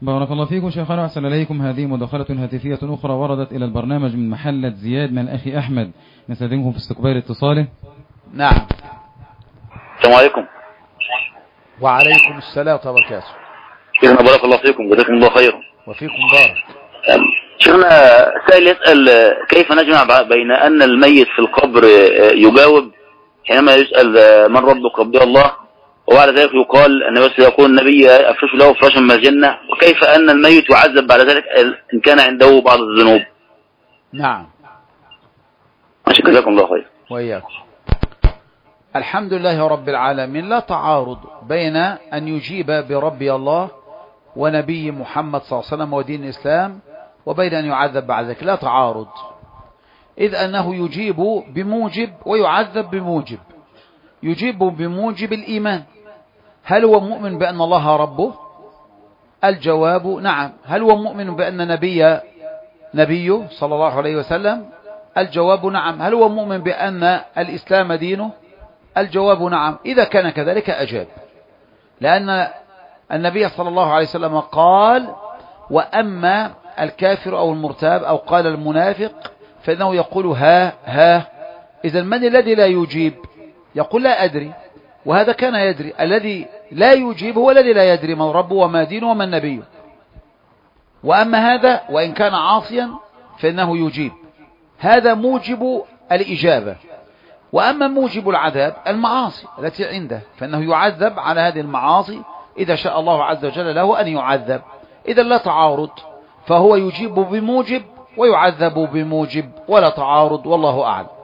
بارك الله فيكم شيخنا وأحسن إليكم. هذه مداخلة هاتفية أخرى وردت إلى البرنامج من محلة زياد من الأخ أحمد، نستأذنكم في استقبال اتصاله. نعم. السلام عليكم. وعليكم السلام ورحمة الله وبركاته. شيخنا بارك الله فيكم، جزاكم الله خيرا. وفيكم بارك. شيخنا سائل يسأل كيف نجمع بين أن الميت في القبر يجاوب حينما يسأل من ربك؟ ربي الله، وبعد ذلك يقال أن بس يقول النبي أفرش له فراشا من الجنة، وكيف أن الميت يعذب بعد ذلك إن كان عنده بعض الذنوب؟ نعم. جزاكم الله خير. وإياكم. الحمد لله رب العالمين. لا تعارض بين أن يجيب بربي الله ونبي محمد صلى الله عليه وسلم ودين الإسلام وبين أن يعذب بعد ذلك، لا تعارض، إذ أنه يجيب بموجب ويعذب بموجب. يجيب بموجب الإيمان. هل هو مؤمن بأن الله ربه؟ الجواب نعم. هل هو مؤمن بأن نبيه صلى الله عليه وسلم؟ الجواب نعم. هل هو مؤمن بأن الإسلام دينه؟ الجواب نعم. إذا كان كذلك أجاب، لأن النبي صلى الله عليه وسلم قال: وأما الكافر أو المرتاب أو قال المنافق فإنه يقول ها ها. إذا من الذي لا يجيب؟ يقول لا أدري، وهذا كان يدري. الذي لا يجيب هو الذي لا يدري من ربه وما دينه وما نبيه. وأما هذا وإن كان عاصيا فإنه يجيب، هذا موجب الإجابة. وأما موجب العذاب المعاصي التي عنده فإنه يعذب على هذه المعاصي إذا شاء الله عز وجل له أن يعذب. إذا لا تعارض، فهو يجيب بموجب ويعذب بموجب، ولا تعارض، والله أعلم.